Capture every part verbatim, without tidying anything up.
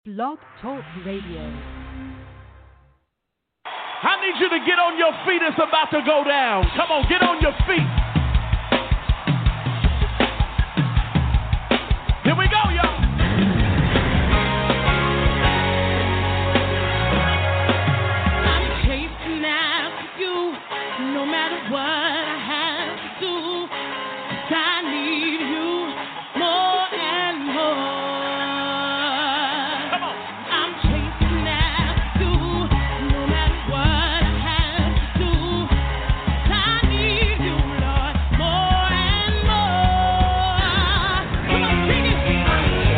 Blog Talk Radio. I need you to get on your feet. It's about to go down. Come on, get on your feet. Here we go, y'all. I'm chasing after you, no matter what I have to do. 'Cause I need you more and more. Come on, sing it.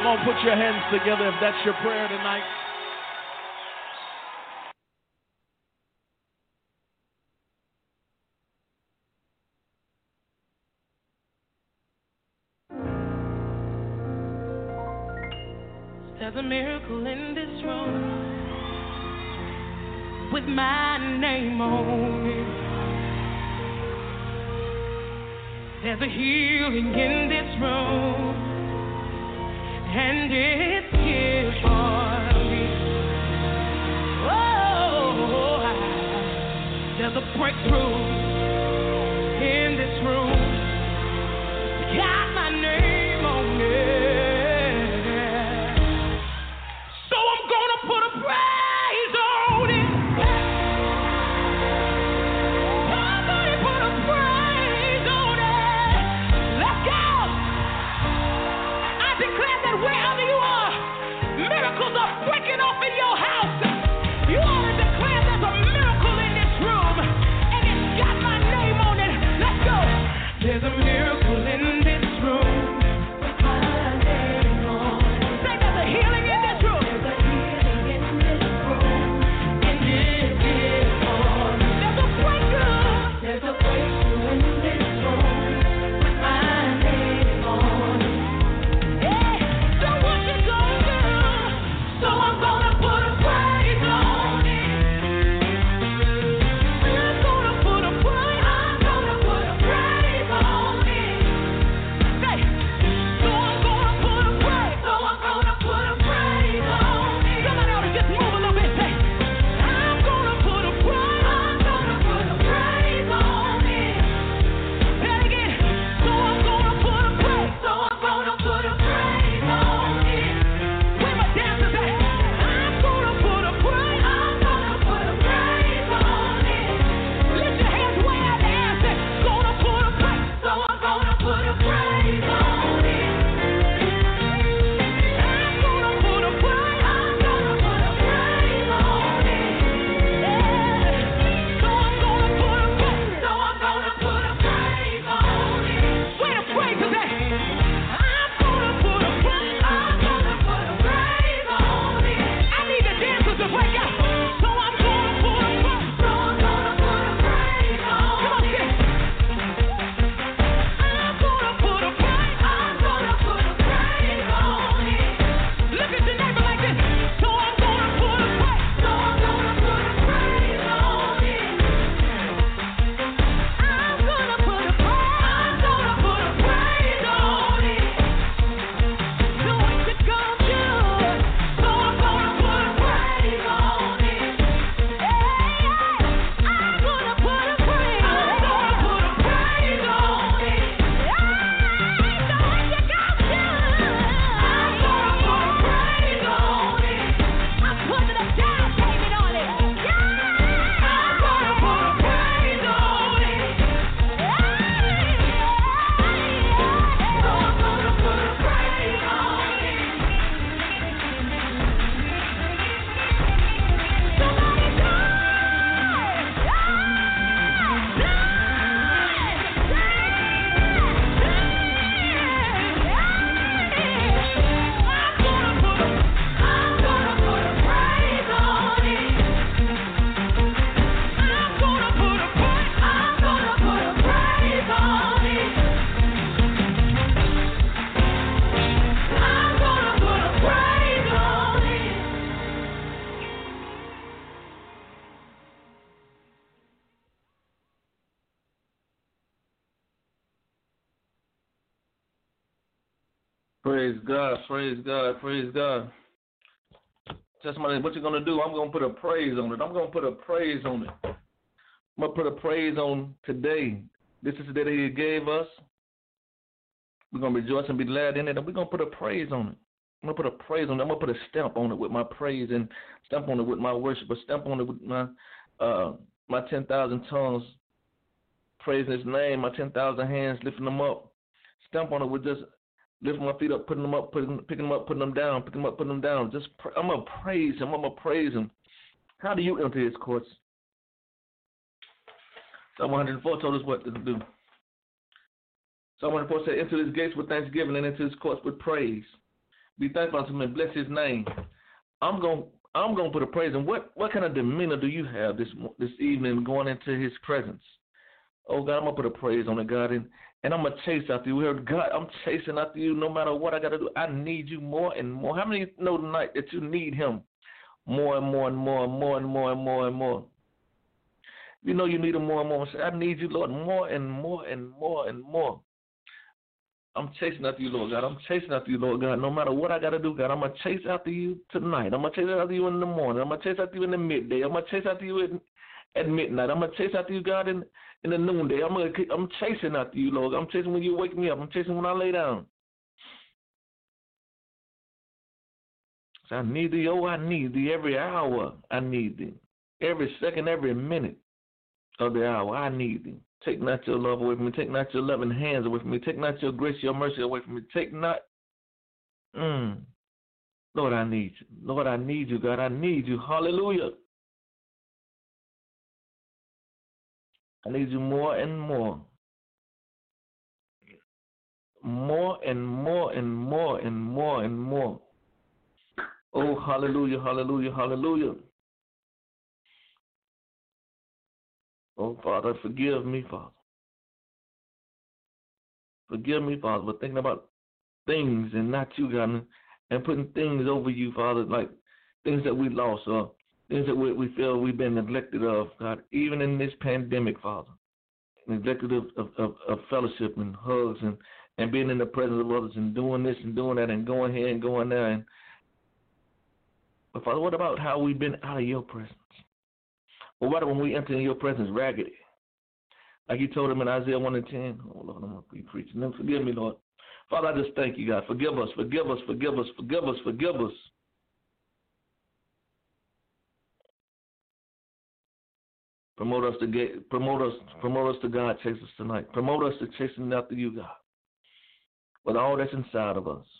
Come on, put your hands together if that's your prayer tonight. There's a miracle in this room with my name on it. There's a healing in this room, and it's here for me. Oh, there's a breakthrough in this room. Got my name on it. There's a miracle in this room. My name on it. Say there's a healing in this room. There's a healing in this room. And it is on. There's a breakthrough. There's a breakthrough in this room. With my name on it. Yeah. So what you gonna do? So I'm gonna put a praise on it. I'm gonna put a praise. I'm gonna put a praise. Praise God, praise God, praise God. Just my, what you're going to do, I'm going to put a praise on it. I'm going to put a praise on it. I'm going to put a praise on today. This is the day that He gave us. We're going to rejoice and be glad in it, and we're going to put a praise on it. I'm going to put a praise on it. I'm going to put a stamp on it with my praise and stamp on it with my worship, a stamp on it with my uh, my ten thousand tongues praising His name, my ten thousand hands lifting them up. Stamp on it with just lifting my feet up, putting them up, putting, picking them up, putting them down, picking them up, putting them down. Just pray. I'm going to praise Him. I'm going to praise Him. How do you enter His courts? Psalm one hundred four told us what to do. Psalm one hundred four said, enter His gates with thanksgiving and into His courts with praise. Be thankful to him. Bless his name. I'm going I'm going to put a praise in. What what kind of demeanor do you have this this evening going into his presence? Oh, God, I'm going to put a praise on it, God, and, and I'm going to chase after you. We heard, God, I'm chasing after you no matter what I got to do. I need you more and more. How many know tonight that you need him more and more and more and more and more and more and more? You know you need him more and more. I need you, Lord, more and more and more and more. I'm chasing after you, Lord God. I'm chasing after you, Lord God. No matter what I got to do, God, I'm going to chase after you tonight. I'm going to chase after you in the morning. I'm going to chase after you in the midday. I'm going to chase after you in, at midnight. I'm going to chase after you, God, in, in the noonday. I'm going to, I'm chasing after you, Lord. I'm chasing when you wake me up. I'm chasing when I lay down. So I need thee, oh, I need thee every hour. I need thee. Every second, every minute of the hour, I need thee. Take not your love away from me. Take not your loving hands away from me. Take not your grace, your mercy away from me. Take not, mm, Lord, I need you. Lord, I need you, God. I need you. Hallelujah. I need you more and more. More and more and more and more and more. Oh, hallelujah, hallelujah, hallelujah. Oh, Father, forgive me, Father. Forgive me, Father, for thinking about things and not you, God, and putting things over you, Father, like things that we lost or things that we, we feel we've been neglected of, God, even in this pandemic, Father. Neglected of, of, of, of fellowship and hugs and, and being in the presence of others and doing this and doing that and going here and going there. And, but, Father, what about how we've been out of your presence? Well, what when we enter in your presence raggedy? Like you told him in Isaiah one and ten. Oh, Lord, I'm going to be preaching. Then forgive me, Lord. Father, I just thank you, God. Forgive us, forgive us, forgive us, forgive us, forgive us. Promote us to get, promote us, promote us to God, chase us tonight. Promote us to chasing after you, God, with all that's inside of us.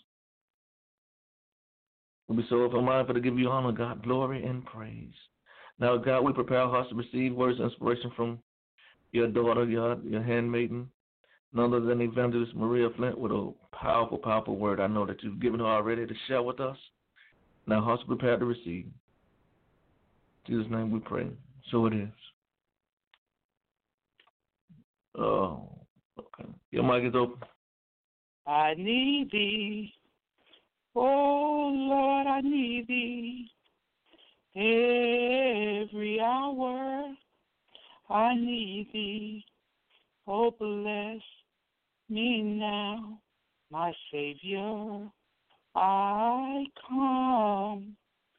We'll be so mindful to give you honor, God, glory, and praise. Now, God, we prepare our hearts to receive words of inspiration from your daughter, God, your handmaiden, none other than Evangelist Maria Flint, with a powerful, powerful word I know that you've given her already to share with us. Now, hearts are prepared to receive. In Jesus' name we pray. So it is. Oh, okay. Your mic is open. I need thee. Oh, Lord, I need thee. Every hour I need thee. Oh, bless me now, my Savior. I come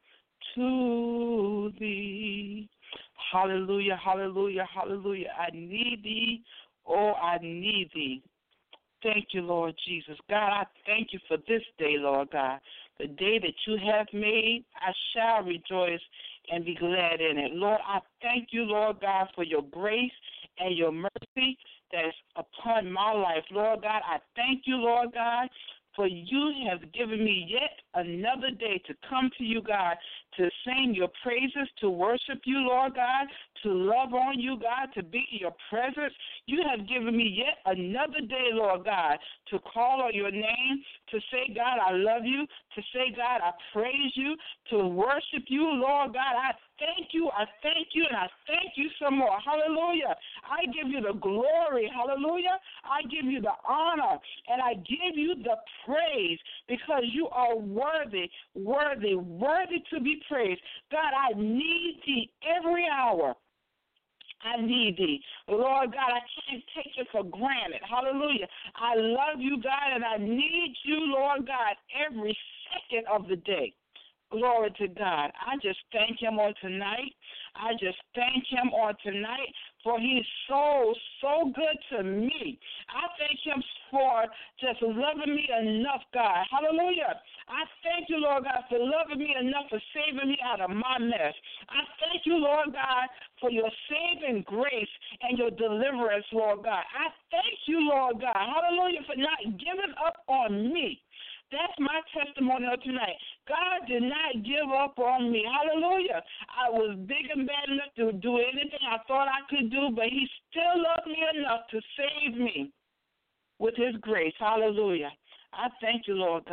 to thee. Hallelujah, hallelujah, hallelujah. I need thee. Oh, I need thee. Thank you, Lord Jesus. God, I thank you for this day, Lord God. The day that you have made, I shall rejoice and be glad in it. Lord, I thank you, Lord God, for your grace and your mercy that's upon my life. Lord God, I thank you, Lord God, for you have given me yet another day to come to you, God, to sing your praises, to worship you, Lord God, to love on you, God, to be in your presence. You have given me yet another day, Lord God, to call on your name, to say, God, I love you, to say, God, I praise you, to worship you, Lord God. I thank you, I thank you, and I thank you some more. Hallelujah. I give you the glory. Hallelujah. I give you the honor, and I give you the praise because you are worthy, worthy, worthy to be praised. God, I need thee every hour. I need thee. Lord God, I can't take it for granted. Hallelujah. I love you, God, and I need you, Lord God, every second of the day. Glory to God. I just thank him on tonight. I just thank him on tonight for he's so, so good to me. I thank him for just loving me enough, God. Hallelujah. I thank you, Lord God, for loving me enough, for saving me out of my mess. I thank you, Lord God, for your saving grace and your deliverance, Lord God. I thank you, Lord God, hallelujah, for not giving up on me. That's my testimony of tonight. God did not give up on me. Hallelujah. I was big and bad enough to do anything I thought I could do, but he still loved me enough to save me with his grace. Hallelujah. I thank you, Lord God.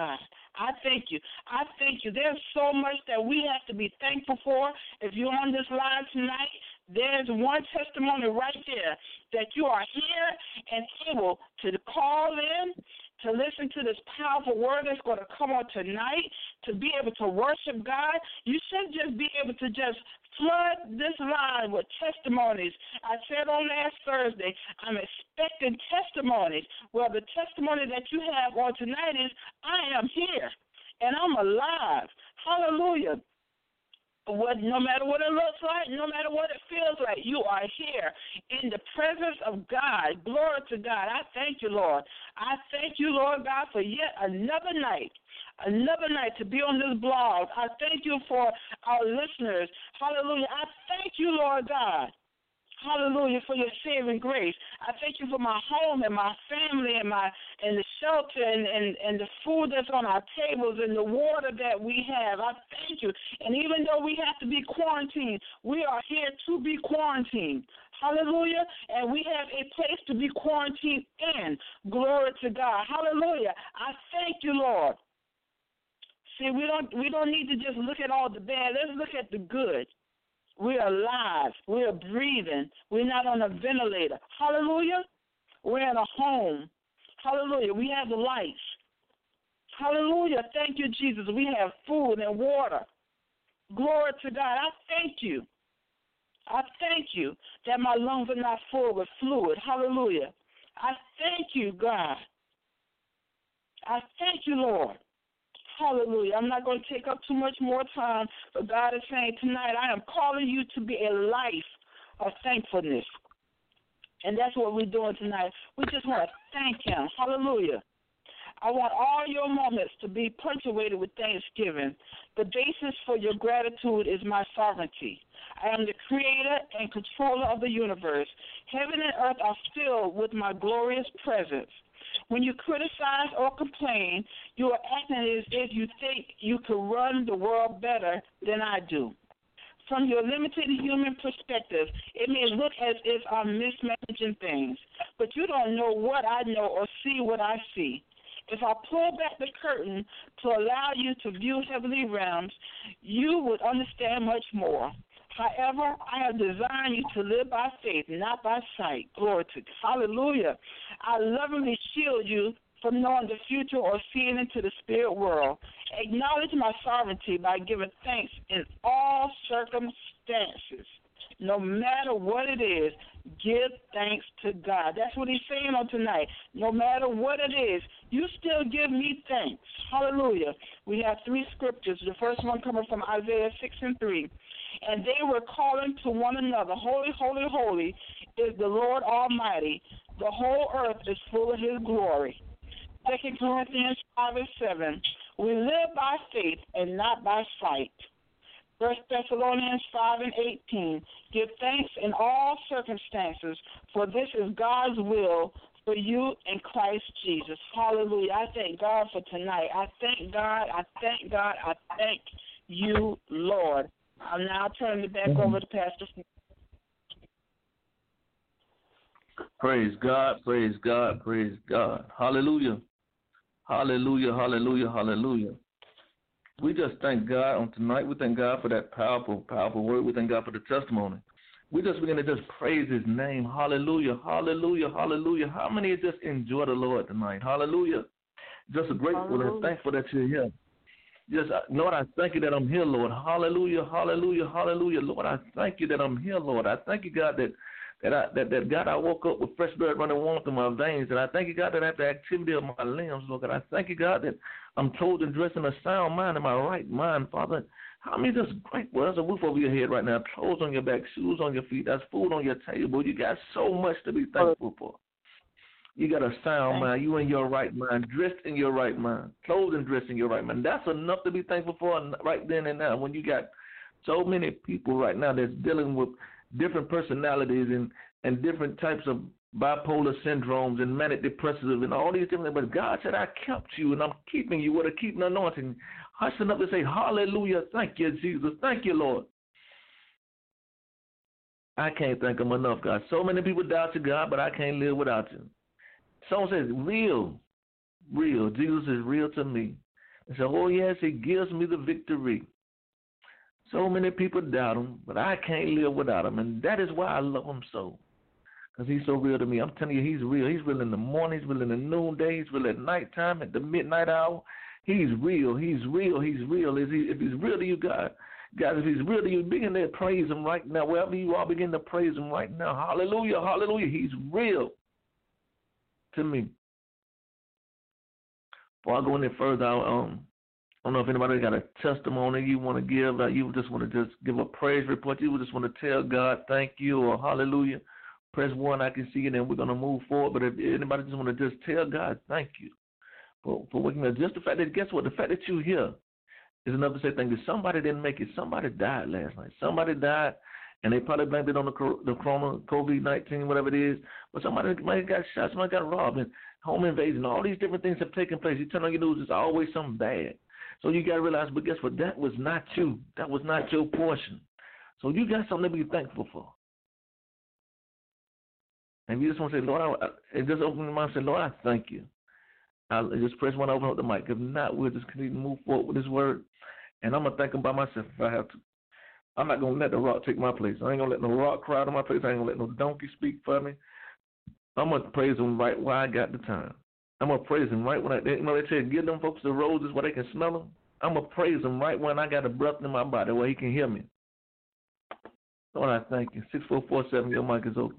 I thank you. I thank you. There's so much that we have to be thankful for. If you're on this line tonight, there's one testimony right there that you are here and able to call in, to listen to this powerful word that's going to come on tonight, to be able to worship God. You shouldn't just be able to just flood this line with testimonies. I said on last Thursday, I'm expecting testimonies. Well, the testimony that you have on tonight is, I am here, and I'm alive. Hallelujah. What, no matter what it looks like, no matter what it feels like, you are here in the presence of God. Glory to God. I thank you, Lord. I thank you, Lord God, for yet another night, another night to be on this blog. I thank you for our listeners. Hallelujah. I thank you, Lord God. Hallelujah, for your saving grace. I thank you for my home and my family and my and the shelter and, and, and the food that's on our tables and the water that we have. I thank you. And even though we have to be quarantined, we are here to be quarantined. Hallelujah. And we have a place to be quarantined in. Glory to God. Hallelujah. I thank you, Lord. See, we don't we don't need to just look at all the bad. Let's look at the good. We're alive. We're breathing. We're not on a ventilator. Hallelujah. We're in a home. Hallelujah. We have the lights. Hallelujah. Thank you, Jesus. We have food and water. Glory to God. I thank you. I thank you that my lungs are not full with fluid. Hallelujah. I thank you, God. I thank you, Lord. Hallelujah. I'm not going to take up too much more time, but God is saying tonight, I am calling you to be a life of thankfulness. And that's what we're doing tonight. We just want to thank him. Hallelujah. I want all your moments to be punctuated with thanksgiving. The basis for your gratitude is my sovereignty. I am the creator and controller of the universe. Heaven and earth are filled with my glorious presence. When you criticize or complain, you are acting as if you think you could run the world better than I do. From your limited human perspective, it may look as if I'm mismanaging things, but you don't know what I know or see what I see. If I pull back the curtain to allow you to view heavenly realms, you would understand much more. However, I have designed you to live by faith, not by sight. Glory to God. Hallelujah. I lovingly shield you from knowing the future or seeing into the spirit world. Acknowledge my sovereignty by giving thanks in all circumstances. No matter what it is, give thanks to God. That's what he's saying on tonight. No matter what it is, you still give me thanks. Hallelujah. We have three scriptures. The first one coming from Isaiah six and three. And they were calling to one another, holy, holy, holy is the Lord Almighty. The whole earth is full of his glory. Second Corinthians five and seven. We live by faith and not by sight. First Thessalonians five and eighteen. Give thanks in all circumstances, for this is God's will for you in Christ Jesus. Hallelujah. I thank God for tonight. I thank God. I thank God. I thank you, Lord. I'm now turning it back over to Pastor Smith. Praise God, praise God, praise God. Hallelujah. Hallelujah, hallelujah, hallelujah. We just thank God on tonight. We thank God for that powerful, powerful word. We thank God for the testimony. We just begin to just praise his name. Hallelujah, hallelujah, hallelujah. How many just enjoy the Lord tonight? Hallelujah. Just grateful hallelujah. And thankful that you're here. Just, Lord, I thank you that I'm here, Lord. Hallelujah, hallelujah, hallelujah. Lord, I thank you that I'm here, Lord. I thank you, God, that that I, that, that God, I woke up with fresh blood running warm through my veins. And I thank you, God, that I have the activity of my limbs, Lord God. I thank you, God, that I'm clothed and dressed in a sound mind, in my right mind, Father. How many just grateful? There's a roof over your head right now, clothes on your back, shoes on your feet, there's food on your table. You got so much to be thankful for. You got a sound mind. You in your right mind, dressed in your right mind, clothed and dressed in your right mind. That's enough to be thankful for right then and now. When you got so many people right now that's dealing with different personalities and, and different types of bipolar syndromes and manic depressive and all these different things. But God said, I kept you and I'm keeping you with a keeping anointing. Hushing up to say, hallelujah, thank you, Jesus. Thank you, Lord. I can't thank him enough, God. So many people doubt you, God, but I can't live without you. Someone says, real, real. Jesus is real to me. And so, oh, yes, he gives me the victory. So many people doubt him, but I can't live without him. And that is why I love him so, because he's so real to me. I'm telling you, he's real. He's real in the morning. He's real in the noonday. He's real at nighttime, at the midnight hour. He's real. He's real. He's real. Is he, if he's real to you, God, guys, if he's real to you, begin to praise him right now. Wherever you are, begin to praise him right now. Hallelujah. Hallelujah. He's real to me. Before I go any further, I'll, um, I don't know if anybody got a testimony you want to give, or you just want to just give a praise report. You just want to tell God thank you or hallelujah. Press one, I can see it, and we're going to move forward. But if anybody just want to just tell God thank you for, for waking up, just the fact that, guess what, the fact that you're here is enough to say thank you. Somebody didn't make it. Somebody died last night. Somebody died, and they probably blamed it on the, the corona, COVID nineteen, whatever it is. But somebody might have got shot, somebody got robbed, and home invasion. All these different things have taken place. You turn on your news, it's always something bad. So you got to realize, but guess what? That was not you. That was not your portion. So you got something to be thankful for. And you just want to say, Lord, I, and just open your mouth and say, Lord, I thank you. I'll just press one, open up the mic. If not, we'll just continue to move forward with this word. And I'm going to thank him by myself if I have to. I'm not going to let the rock take my place. I ain't going to let no rock crowd in my place. I ain't going to let no donkey speak for me. I'm going to praise him right while I got the time. I'm going to praise him right when I, you know, they say, give them folks the roses where they can smell them. I'm going to praise him right when I got a breath in my body where he can hear me. Lord, I thank you. six four four seven, your mic is open.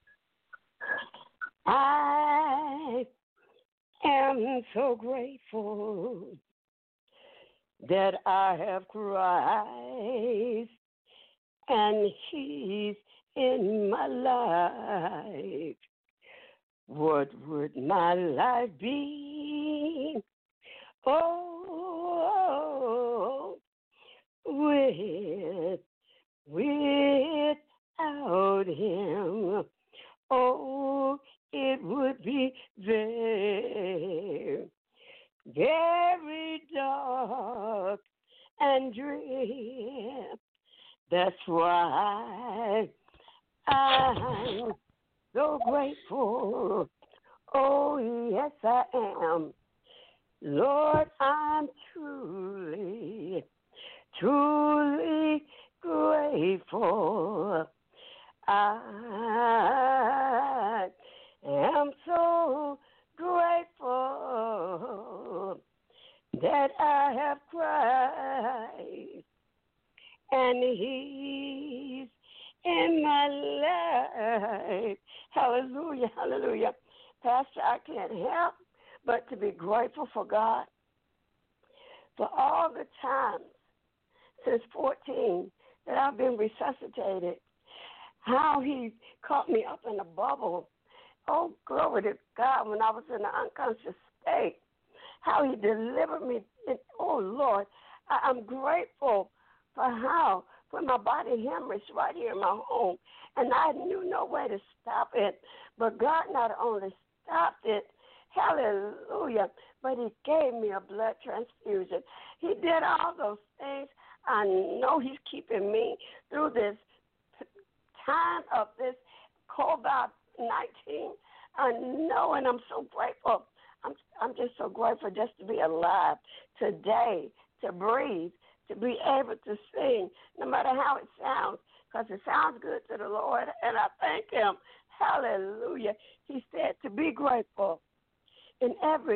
I am so grateful that I have Christ and he's in my life. What would my life be? Oh, with, without him. Oh, it would be very, very dark and dreary. That's why I'm so grateful. Oh, yes, I am. Lord, I'm truly, truly grateful. I am so grateful that I have Christ and he's in my life. Hallelujah, hallelujah. Pastor, I can't help but to be grateful for God for all the times since fourteen that I've been resuscitated, how he caught me up in a bubble. Oh, glory to God, when I was in an unconscious state, how he delivered me. And, oh, Lord, I, I'm grateful for how, when my body hemorrhaged right here in my home, and I knew no way to stop it, but God not only stopped it, hallelujah, but he gave me a blood transfusion. He did all those things. I know he's keeping me through this time of this COVID nineteen. I know, and I'm so grateful. I'm I'm just so grateful just to be alive today, to breathe, to be able to sing, no matter how it sounds, because it sounds good to the Lord, and I thank him. Hallelujah. He said to be grateful in every,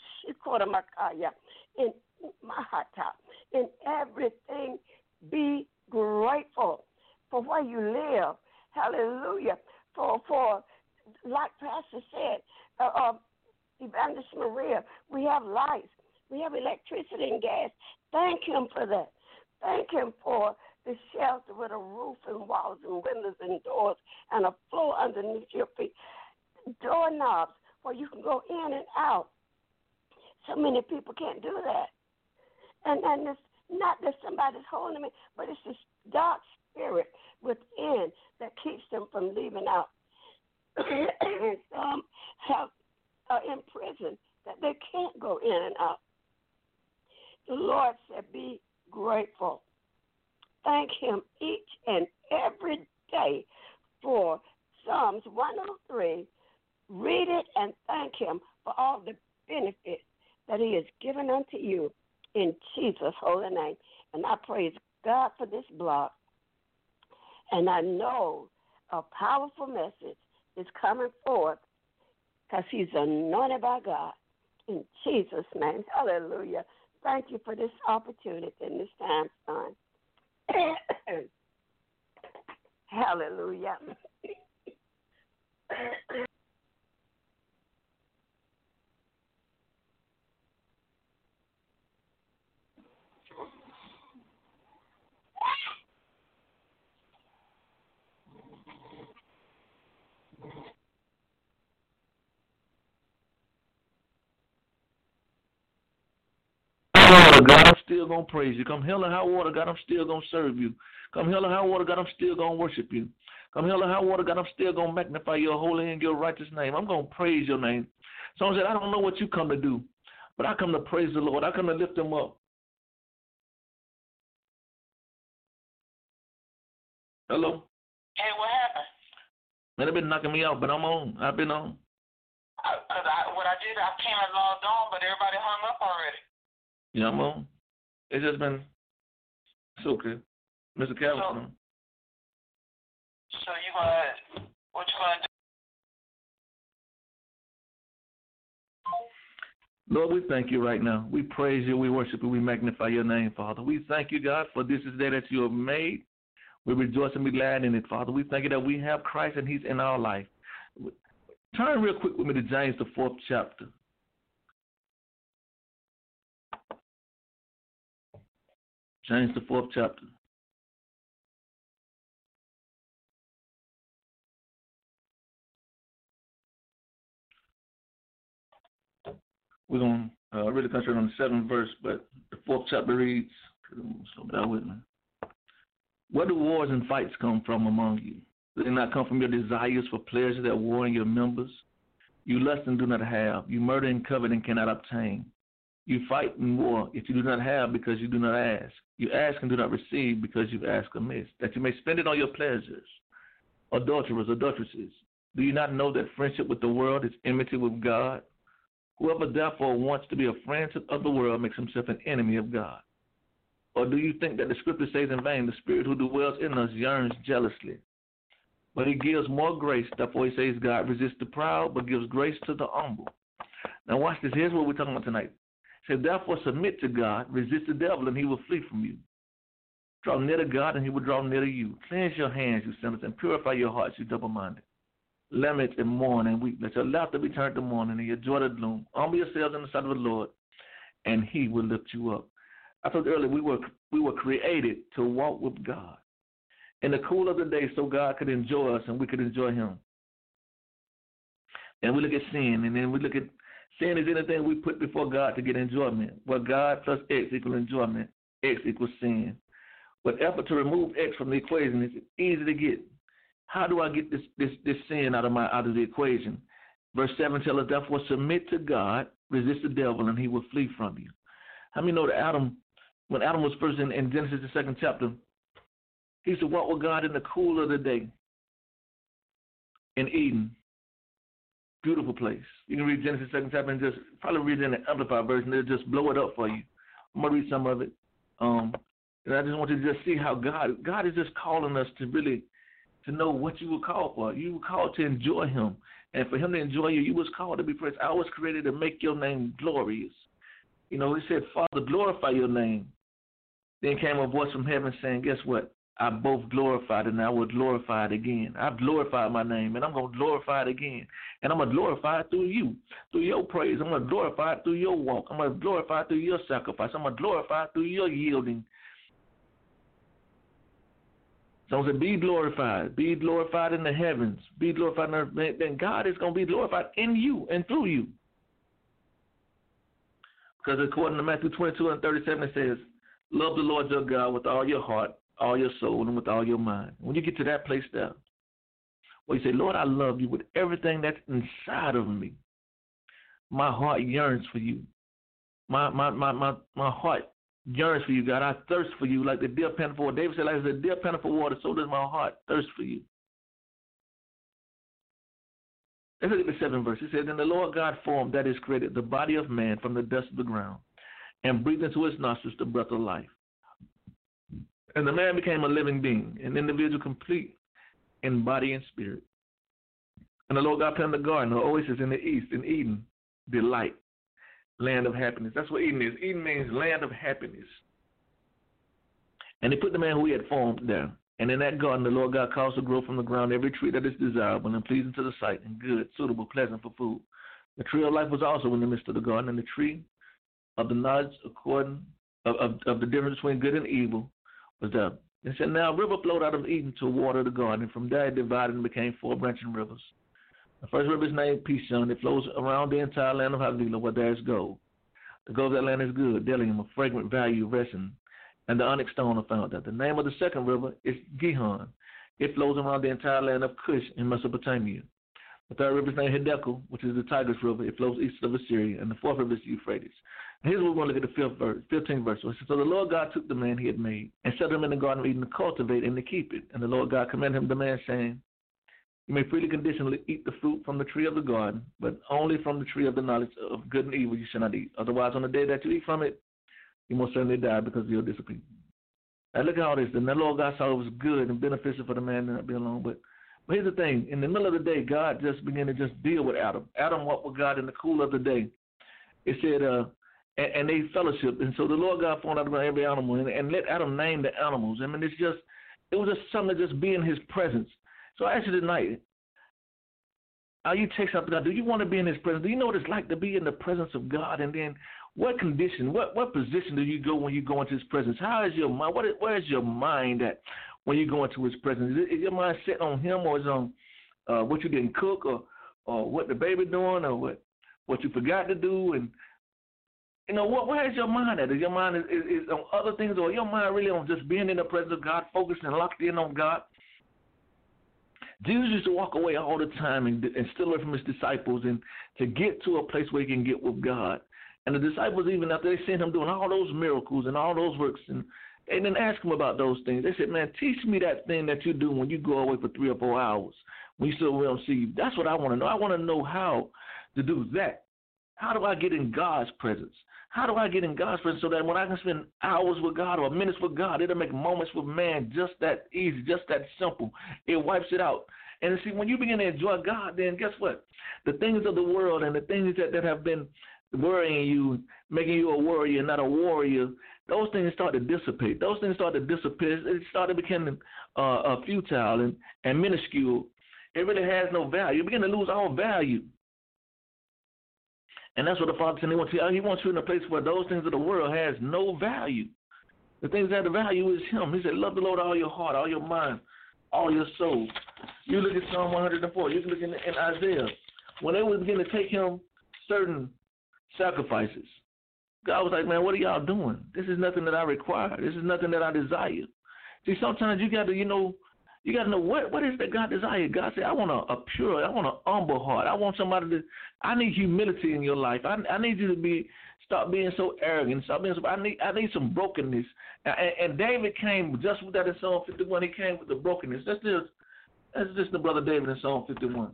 in my heart top, in everything, be grateful for where you live. Hallelujah. For, for like Pastor said, uh, uh, Evangelist Maria, we have lights, we have electricity and gas. Thank him for that. Thank him for the shelter with a roof and walls and windows and doors and a floor underneath your feet. Doorknobs where you can go in and out. So many people can't do that. And and it's not that somebody's holding me, but it's this dark spirit within that keeps them from leaving out. And some have are in prison that they can't go in and out. The Lord said, be grateful. Thank him each and every day for Psalms one oh three. Read it and thank him for all the benefits that he has given unto you. in Jesus' holy name. And I praise God for this block. And I know a powerful message is coming forth because he's anointed by God. In Jesus' name, hallelujah. Thank you for this opportunity in this time, son. Hallelujah. God, I'm still going to praise you. Come hell or high water, God, I'm still going to serve you. Come hell or high water, God, I'm still going to worship you. Come hell or high water, God, I'm still going to magnify your holy and your righteous name. I'm going to praise your name. Someone said, I don't know what you come to do, but I come to praise the Lord. I come to lift him up. Hello? Hey, what happened? Man, they've been knocking me out, but I'm on. I've been on. Because I, what I did, I came and logged on, but everybody hung up already. Yeah, I'm on. It's just been, it's okay. Mister Calvin. So, so you going to, what you going to do? Lord, we thank you right now. We praise you, we worship you, we magnify your name, Father. We thank you, God, for this is the day that you have made. We rejoice and be glad in it, Father. We thank you that we have Christ and he's in our life. Turn real quick with me to James, the fourth chapter. James, the fourth chapter. We're going to uh, really concentrate on the seventh verse, but the fourth chapter reads, so bear with me. Where do wars and fights come from among you? Do they not come from your desires for pleasure that war in your members? You lust and do not have. You murder and covet and cannot obtain. You fight in war if you do not have because you do not ask. You ask and do not receive because you ask amiss, that you may spend it on your pleasures. Adulterers, adulteresses, do you not know that friendship with the world is enmity with God? Whoever therefore wants to be a friend of the world makes himself an enemy of God. Or do you think that the scripture says in vain, the spirit who dwells in us yearns jealously? But he gives more grace, therefore he says God resists the proud, but gives grace to the humble. Now watch this, here's what we're talking about tonight. It says, therefore submit to God, resist the devil, and he will flee from you. Draw near to God, and he will draw near to you. Cleanse your hands, you sinners, and purify your hearts, you double-minded. Lament and mourn and weep. Let your laughter be turned to mourning and your joy to gloom. Humble yourselves in the sight of the Lord, and he will lift you up. I told you earlier, we were, we were created to walk with God in the cool of the day so God could enjoy us and we could enjoy him. And we look at sin, and then we look at sin is anything we put before God to get enjoyment. Well, God plus X equals enjoyment. X equals sin. With effort to remove X from the equation, it's easy to get. How do I get this, this, this sin out of my out of the equation? Verse seven tells us, therefore submit to God, resist the devil, and he will flee from you. How many know that Adam, when Adam was first in, in Genesis, the second chapter, he used to walk with God in the cool of the day in Eden. Beautiful place. You can read Genesis second chapter and just probably read it in the Amplified version. They'll just blow it up for you. I'm going to read some of it. Um, and I just want you to just see how God, God is just calling us to really, to know what you were called for. You were called to enjoy him. And for him to enjoy you, you was called to be praised. I was created to make your name glorious. You know, he said, Father, glorify your name. Then came a voice from heaven saying, guess what? I both glorified it and I will glorify it again. I've glorified my name and I'm going to glorify it again. And I'm going to glorify it through you, through your praise. I'm going to glorify it through your walk. I'm going to glorify it through your sacrifice. I'm going to glorify it through your yielding. Someone said, be glorified. Be glorified in the heavens. Be glorified in earth. Then God is going to be glorified in you and through you. Because according to Matthew twenty-two and thirty-seven, it says, love the Lord your God with all your heart, all your soul, and with all your mind. When you get to that place there, where you say, Lord, I love you with everything that's inside of me. My heart yearns for you. My my my my, my heart yearns for you, God. I thirst for you like the deer panteth for water. David said, like the deer panteth for water, so does my heart thirst for you. Let's look at the seventh verse. It says, then the Lord God formed, that is created, the body of man from the dust of the ground, and breathed into his nostrils the breath of life. And the man became a living being, an individual complete in body and spirit. And the Lord God planted the garden, the oasis in the east, in Eden, delight, land of happiness. That's what Eden is. Eden means land of happiness. And he put the man who he had formed there. And in that garden, the Lord God caused to grow from the ground every tree that is desirable and pleasing to the sight and good, suitable, pleasant for food. The tree of life was also in the midst of the garden, and the tree of the knowledge according of, of, of the difference between good and evil was there. It said, now a river flowed out of Eden to water the garden. And from there it divided and became four branching rivers. The first river is named Pishon. It flows around the entire land of Havilah, where there is gold. The gold of that land is good, bdellium, of fragrant value, resin, and the onyx stone are found there. The name of the second river is Gihon. It flows around the entire land of Cush in Mesopotamia. The third river is named Hiddekel, which is the Tigris River. It flows east of Assyria. And the fourth river is Euphrates. And here's what we're going to look at the fifth verse, fifteenth verse. So the Lord God took the man he had made and set him in the garden of Eden to cultivate and to keep it. And the Lord God commanded him, the man, saying, you may freely conditionally eat the fruit from the tree of the garden, but only from the tree of the knowledge of good and evil you shall not eat. Otherwise, on the day that you eat from it, you must certainly die because of your disobedience. Now look at all this. And the Lord God saw it was good and beneficial for the man to not be alone. But, but here's the thing. In the middle of the day, God just began to just deal with Adam. Adam walked with God in the cool of the day. It said, uh, and, and they fellowship. And so the Lord God found out about every animal and, and let Adam name the animals. I mean, it's just, it was just something to just be in his presence. So I ask you tonight, are you texting out to God? Do you want to be in his presence? Do you know what it's like to be in the presence of God? And then what condition, what, what position do you go when you go into his presence? How is your mind? What is, where is your mind at when you go into his presence? Is, it, is your mind set on him, or is it on uh, what you didn't cook, or, or what the baby doing, or what, what you forgot to do? And, you know, what, where is your mind at? Is your mind is, is, is on other things, or your mind really on just being in the presence of God, focused and locked in on God? Jesus used to walk away all the time and, and steal away from his disciples and to get to a place where he can get with God. And the disciples, even after they seen him doing all those miracles and all those works, and they didn't ask him about those things. They said, man, teach me that thing that you do when you go away for three or four hours, when you still don't see you. That's what I want to know. I want to know how to do that. How do I get in God's presence? How do I get in God's presence so that when I can spend hours with God or minutes with God, it'll make moments with man just that easy, just that simple. It wipes it out. And see, when you begin to enjoy God, then guess what? The things of the world and the things that, that have been worrying you, making you a warrior, not a warrior, those things start to dissipate. Those things start to dissipate. It started becoming uh, uh, futile and, and minuscule. It really has no value. You begin to lose all value. And that's what the Father said. He wants you, he wants you in a place where those things of the world has no value. The things that have the value is him. He said, love the Lord all your heart, all your mind, all your soul. You look at Psalm one hundred four. You can look in, in Isaiah. When they would begin to take him certain sacrifices, God was like, man, what are y'all doing? This is nothing that I require. This is nothing that I desire. See, sometimes you got to, you know, you got to know what, what is that God desires. God said, I want a, a pure, I want an humble heart. I want somebody to, I need humility in your life. I, I need you to be, stop being so arrogant. Stop being so, I need, I need some brokenness. And, and David came just with that in Psalm fifty-one. He came with the brokenness. That's just, that's just the brother David in Psalm fifty-one.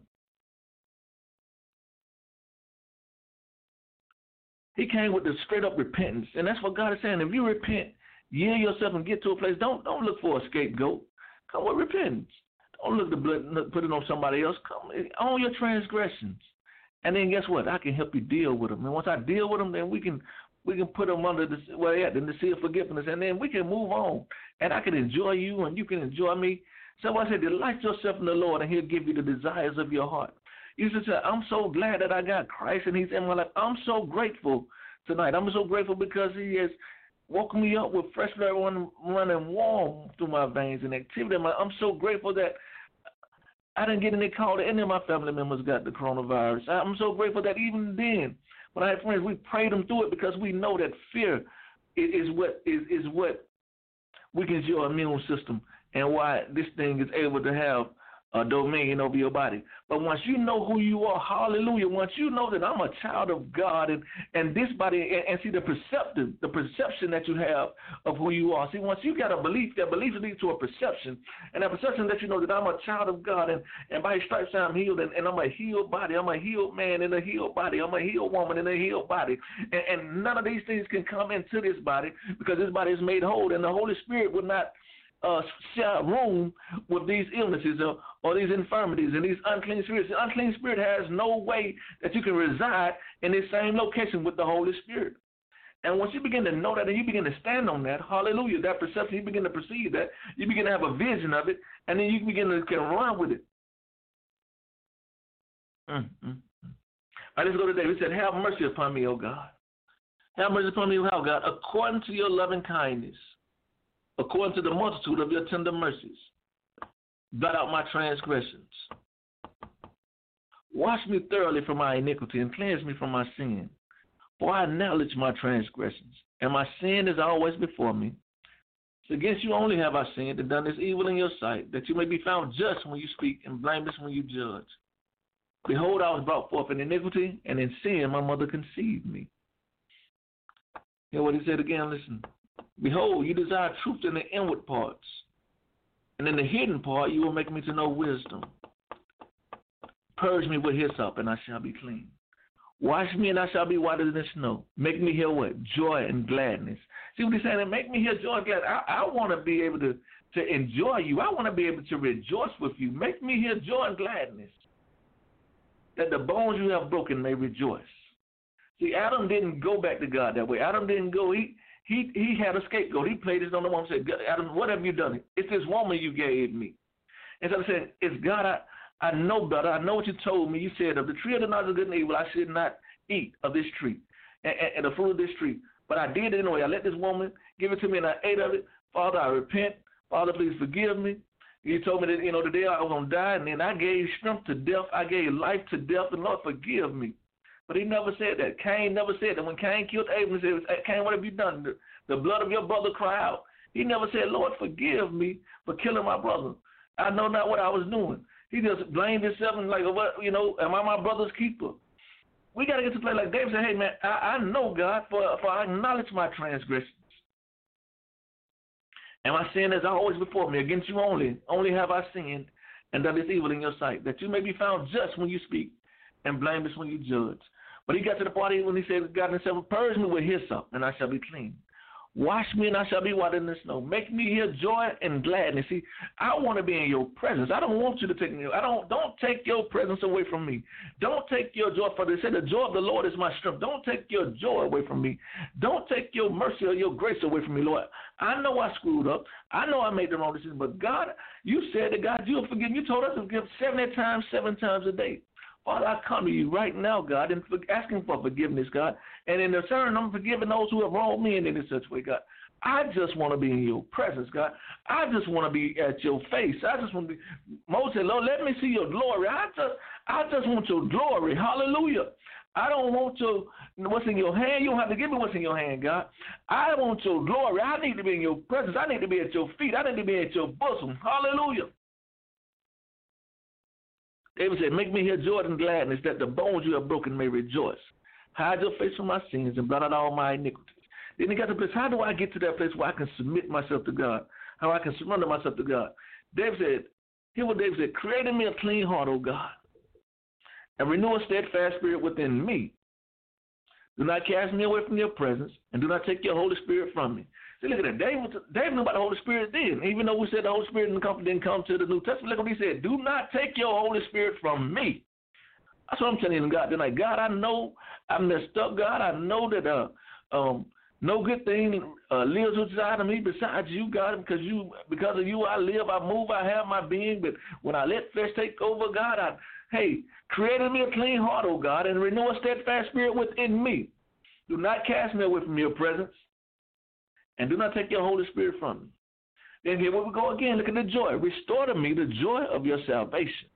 He came with the straight up repentance. And that's what God is saying. If you repent, yield yourself and get to a place, don't, don't look for a scapegoat. Come with repentance. Don't look to blood, put it on somebody else. Come own your transgressions, and then guess what? I can help you deal with them. And once I deal with them, then we can we can put them under the where they at in the sea of forgiveness, and then we can move on. And I can enjoy you, and you can enjoy me. So I said, delight yourself in the Lord, and He'll give you the desires of your heart. You should say, I'm so glad that I got Christ, and He's in my life. I'm so grateful tonight. I'm so grateful because He has woke me up with fresh blood running, running warm through my veins and activity. I'm so grateful that I didn't get any call that any of my family members got the coronavirus. I'm so grateful that even then, when I had friends, we prayed them through it because we know that fear is, is what is, is what weakens your immune system and why this thing is able to have uh, dominion over your body. But once you know who you are, hallelujah, once you know that I'm a child of God and, and this body, and, and see the perceptive, the perception that you have of who you are. See, once you got a belief, that belief leads to a perception, and that perception lets you know that I'm a child of God, and, and by His stripes I'm healed, and, and I'm a healed body. I'm a healed man in a healed body. I'm a healed woman in a healed body. And, and none of these things can come into this body because this body is made whole, and the Holy Spirit would not Uh, share room with these illnesses or, or these infirmities and these unclean spirits. The unclean spirit has no way that you can reside in the same location with the Holy Spirit. And once you begin to know that and you begin to stand on that, hallelujah, that perception, you begin to perceive that, you begin to have a vision of it, and then you begin to can run with it. Mm-hmm. All right, let's go to David. He said, have mercy upon me, O God. Have mercy upon me, O God, according to your loving kindness, according to the multitude of your tender mercies. Blot out my transgressions. Wash me thoroughly from my iniquity and cleanse me from my sin. For I acknowledge my transgressions, and my sin is always before me. So against you only have I sinned and done this evil in your sight, that you may be found just when you speak and blameless when you judge. Behold, I was brought forth in iniquity, and in sin my mother conceived me. Hear what he said again, listen. Behold, you desire truth in the inward parts, and in the hidden part you will make me to know wisdom. Purge me with hyssop, and I shall be clean. Wash me, and I shall be whiter than snow. Make me hear what? Joy and gladness. See what he's saying? Make me hear joy and gladness. I, I want to be able to, to enjoy you. I want to be able to rejoice with you. Make me hear joy and gladness, that the bones you have broken may rejoice. See, Adam didn't go back to God that way. Adam didn't go, he He he had a scapegoat. He played this on the woman and said, Adam, what have you done? It's this woman you gave me. And so I said, it's God, I, I know better. I know what you told me. You said, of the tree of the knowledge of good and evil, I should not eat of this tree and, and, and the fruit of this tree. But I did it anyway. I let this woman give it to me, and I ate of it. Father, I repent. Father, please forgive me. You told me that, you know, today I was going to die, and then I gave strength to death. I gave life to death, and Lord, forgive me. But he never said that. Cain never said that. When Cain killed Abel, he said, Cain, what have you done? The, the blood of your brother cry out. He never said, Lord, forgive me for killing my brother. I know not what I was doing. He just blamed himself and like, what, you know, am I my brother's keeper? We got to get to play like David said, hey, man, I, I know, God, for, for I acknowledge my transgressions. And my sin is always before me. Against you only, only have I sinned and done this evil in your sight, that you may be found just when you speak and blameless when you judge. But he got to the part when he said, God himself, purge me with hyssop, and I shall be clean. Wash me, and I shall be whiter than the snow. Make me hear joy and gladness. See, I want to be in your presence. I don't want you to take me. I don't. Don't take your presence away from me. Don't take your joy. For they say the joy of the Lord is my strength. Don't take your joy away from me. Don't take your mercy or your grace away from me, Lord. I know I screwed up. I know I made the wrong decision. But God, you said that God, you'll forgive. You told us to forgive seventy times, seven times a day. Father, I come to you right now, God, and asking for forgiveness, God. And in return, I'm forgiving those who have wronged me in any such way, God. I just want to be in your presence, God. I just want to be at your face. I just want to be. Moses said, Lord, let me see your glory. I just, I just want your glory. Hallelujah. I don't want your what's in your hand. You don't have to give me what's in your hand, God. I want your glory. I need to be in your presence. I need to be at your feet. I need to be at your bosom. Hallelujah. David said, make me hear joy and gladness, that the bones you have broken may rejoice. Hide your face from my sins and blot out all my iniquities. Then he got to the place, how do I get to that place where I can submit myself to God? How I can surrender myself to God? David said, hear what David said, create in me a clean heart, O God, and renew a steadfast spirit within me. Do not cast me away from your presence, and do not take your Holy Spirit from me. See, look at that. David, David knew about the Holy Spirit then. Even though we said the Holy Spirit didn't come, didn't come to the New Testament, look what he said. Do not take your Holy Spirit from me. That's what I'm telling you, God. Tonight, God, I know I messed up, God. I know that uh, um, no good thing uh, lives inside of me besides you, God, because you, because of you I live, I move, I have my being. But when I let flesh take over, God, I, hey, create in me a clean heart, oh God, and renew a steadfast spirit within me. Do not cast me away from your presence, and do not take your Holy Spirit from me. Then here we go again. Look at the joy. Restore to me the joy of your salvation.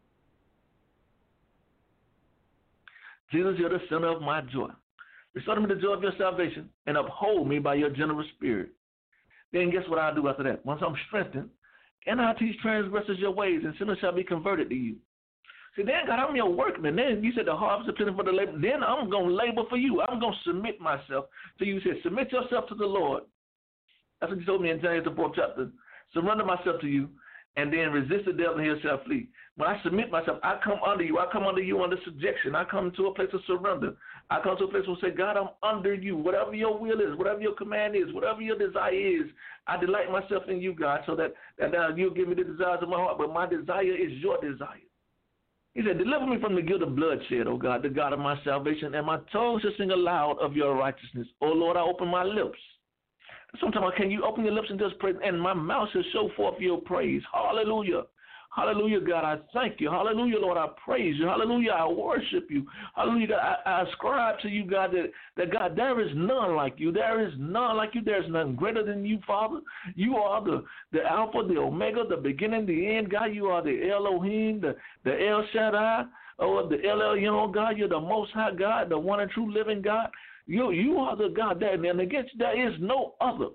Jesus, you're the center of my joy. Restore to me the joy of your salvation, and uphold me by your generous spirit. Then guess what I'll do after that? Once I'm strengthened And I teach transgressors your ways, and sinners shall be converted to you. See, then, God, I'm your workman. Then you said the harvest is plenty for the labor. Then I'm going to labor for you. I'm going to submit myself to you. You said, submit yourself to the Lord. That's what you told me in James, the fourth chapter. Surrender myself to you, and then resist the devil, and he shall flee. When I submit myself, I come under you. I come under you under subjection. I come to a place of surrender. I come to a place where I say, God, I'm under you. Whatever your will is, whatever your command is, whatever your desire is, I delight myself in you, God, so that, that now you'll give me the desires of my heart. But my desire is your desire. He said, deliver me from the guilt of bloodshed, O God, the God of my salvation, and my tongue shall sing aloud of your righteousness. O Lord, I open my lips. Sometimes can you open your lips and just pray, and my mouth shall show forth your praise. Hallelujah. Hallelujah, God, I thank you. Hallelujah, Lord, I praise you. Hallelujah, I worship you. Hallelujah, God, I, I ascribe to you, God, that, that, God, there is none like you. There is none like you. There is none greater than you, Father. You are the, the Alpha, the Omega, the beginning, the end, God. You are the Elohim, the, the El Shaddai, oh, the El Elyon, God. You're the Most High God, the one and true living God. You, you are the God that, and against there is no other.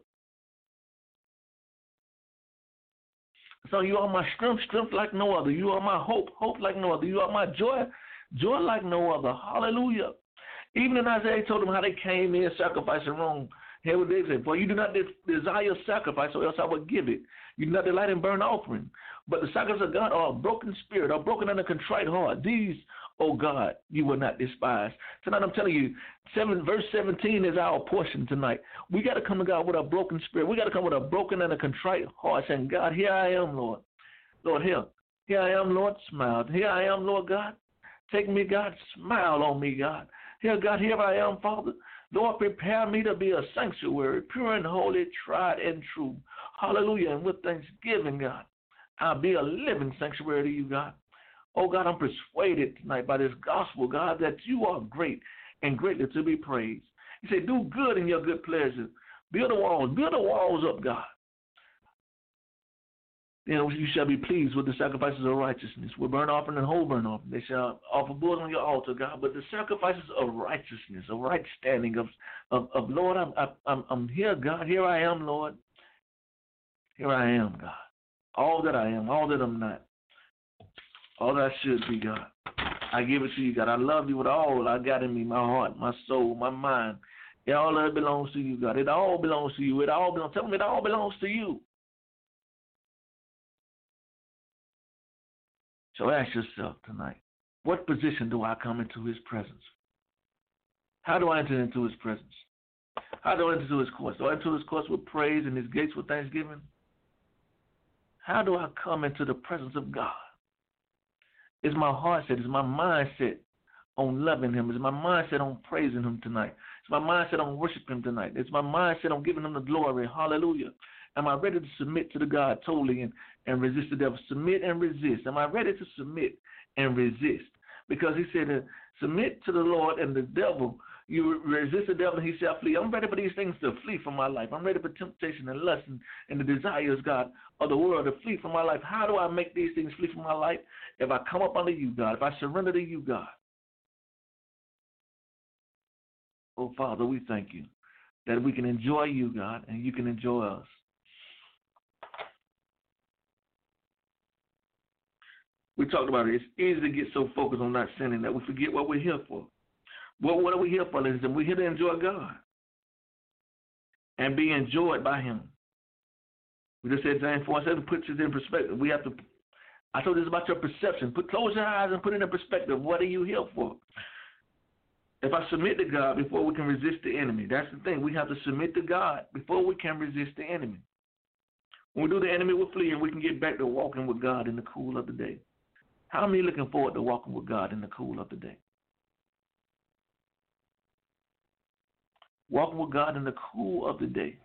So you are my strength, strength like no other. You are my hope, hope like no other. You are my joy, joy like no other. Hallelujah. Even in Isaiah, he told them how they came in sacrificing wrong. Here what they said, for you do not desire sacrifice, or else I would give it. You do not delight in burnt offering. But the sacrifices of God are a broken spirit, are broken and a contrite heart. These, oh God, you will not despise. Tonight I'm telling you, seven, verse seventeen is our portion tonight. We got to come to God with a broken spirit. We got to come with a broken and a contrite heart, saying, God, here I am, Lord. Lord, here. Here I am, Lord, smile. Here I am, Lord God. Take me, God, smile on me, God. Here, God, here I am, Father. Lord, prepare me to be a sanctuary, pure and holy, tried and true. Hallelujah. And with thanksgiving, God, I'll be a living sanctuary to you, God. Oh, God, I'm persuaded tonight by this gospel, God, that you are great and greatly to be praised. You say, do good in your good pleasure. Build the walls. Build the walls up, God. Then you shall be pleased with the sacrifices of righteousness, with burnt offering and whole burnt offering. They shall offer bulls on your altar, God. But the sacrifices of righteousness, of right standing, of, of, of Lord, I'm, I'm, I'm here, God. Here I am, Lord. Here I am, God. All that I am, all that I'm not, all that I should be, God. I give it to you, God. I love you with all I got in me, my heart, my soul, my mind. It all that belongs to you, God. It all belongs to you. It all belongs. Tell me it all belongs to you. So ask yourself tonight, what position do I come into his presence? How do I enter into his presence? How do I enter into his courts? Do I enter his courts with praise and his gates with thanksgiving? How do I come into the presence of God? Is my heart set? Is my mind set on loving him? Is my mind set on praising him tonight? Is my mind set on worshiping him tonight? Is my mind set on giving him the glory? Hallelujah. Am I ready to submit to the God totally and, and resist the devil? Submit and resist. Am I ready to submit and resist? Because he said, uh, submit to the Lord and the devil. You resist the devil and he shall flee. I'm ready for these things to flee from my life. I'm ready for temptation and lust and, and the desires, God, of the world to flee from my life. How do I make these things flee from my life? If I come up under you, God, if I surrender to you, God. Oh, Father, we thank you that we can enjoy you, God, and you can enjoy us. We talked about it. It's easy to get so focused on not sinning that we forget what we're here for. Well, what are we here for, ladies and gentlemen? We're here to enjoy God and be enjoyed by him. We just said James four and seven puts it in perspective. We have to, I told you this about your perception. Put, close your eyes and put it in perspective. What are you here for? If I submit to God before we can resist the enemy, that's the thing. We have to submit to God before we can resist the enemy. When we do, the enemy will flee and we can get back to walking with God in the cool of the day. How many looking forward to walking with God in the cool of the day? Walking with God in the cool of the day.